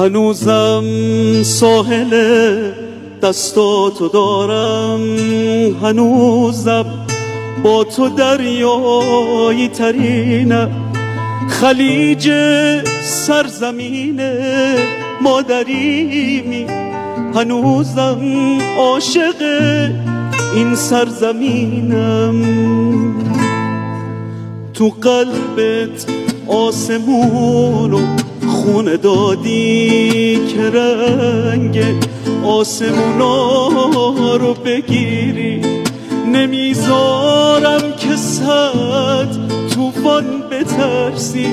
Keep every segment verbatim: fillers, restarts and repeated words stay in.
هنوزم ساحل دستاتو دارم، هنوزم با تو دریایی ترینم، خلیج سرزمین مادریمی، هنوزم عاشق این سرزمینم. تو قلبت آسمون و خونه دادی که رنگ آسمونا رو بگیری، نمیذارم که صد طوفان بترسی،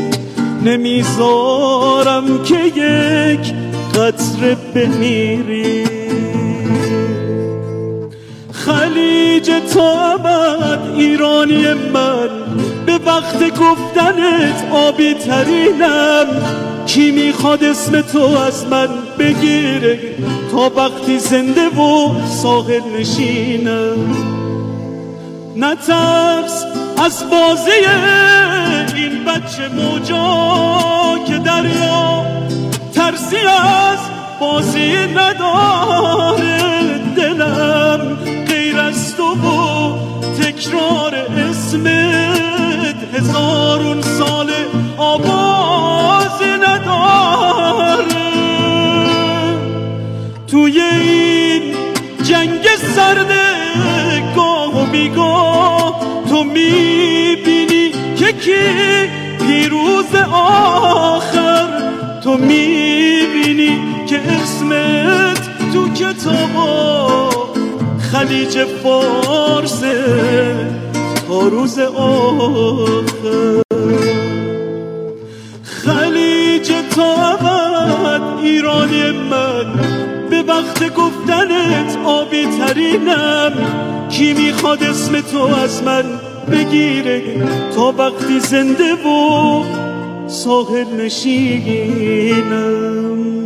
نمیذارم که یک قطره بمیری. خلیج تا ابد ایرانی من، به وقت گفتنت آبی ترینم، کی میخواد اسم تو از من بگیره تا وقتی زنده و ساحل نشینم. نترس از بازی این بچه موجا که دریا ترسی از بازی نداره، دلم غیر از تو و تکرار اسمت هزارون سال آوازی نداره. توی این جنگ سرد گاه و بیگاه تو میبینی که کی پیروز آخر، تو میبینی که اسمت تو کتابا خلیج فارس تا روز آخر. خلیج تا ابد ایرانی من، به وقت گفتنت آبی ترینم، کی میخواد اسم تو از من بگیره تا وقتی زنده و ساحل نشینم.